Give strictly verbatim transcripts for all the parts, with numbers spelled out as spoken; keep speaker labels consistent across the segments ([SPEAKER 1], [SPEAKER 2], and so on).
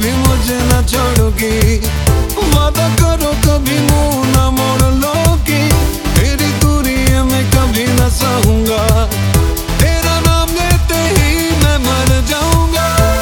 [SPEAKER 1] कभी मुझे न छोड़ोगी, वादा करो कभी मुंह न मोड़ लोगी, तेरी दूरी में कभी न सहूंगा, तेरा नाम लेते ही मैं मर जाऊंगा।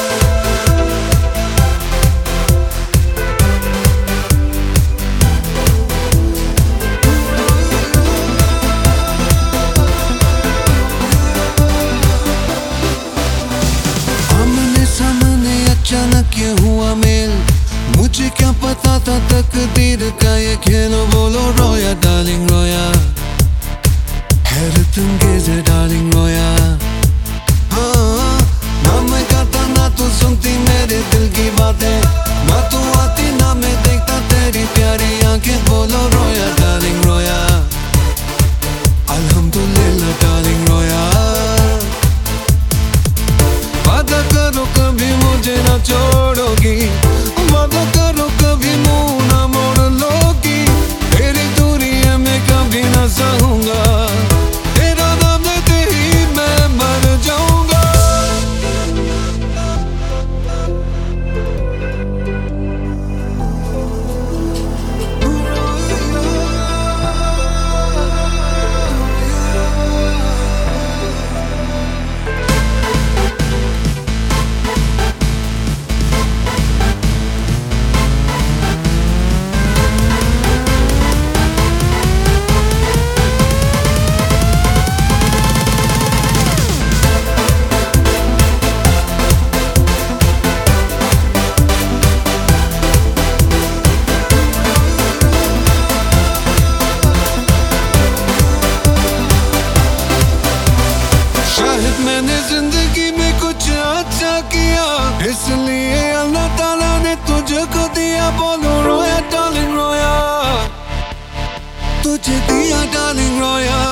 [SPEAKER 1] आमने सामने अचानक ये हुआ मेल, मुझे क्या पता था तकदीर का ये खेल। बोलो रोया डार्लिंग रोया, हैरत अंगेज है डार्लिंग रोया। हाँ, ना मैं कहता ना तू सुनती मेरे दिल की बातें, ना तू आती ना मैं देखता तेरी प्यारी आंखें। बोलो रोया डार्लिंग रोया, अल्हम्दुलिल्लाह डार्लिंग रोया। वादा करो कभी मुझे न छोड़ोगी, वादा करो कभी मुंह न मोड़ लोगी, तेरी दूरी में कभी न सहूंगा, तेरा नाम लेते ही मैं मर जाऊंगा। शायद मैंने जिंदगी में कुछ अच्छा किया, इसलिए अल्लाह ताला ने तुझको दिया। बोलो रोया डार्लिंग रोया, तुझे दिया डार्लिंग रोया।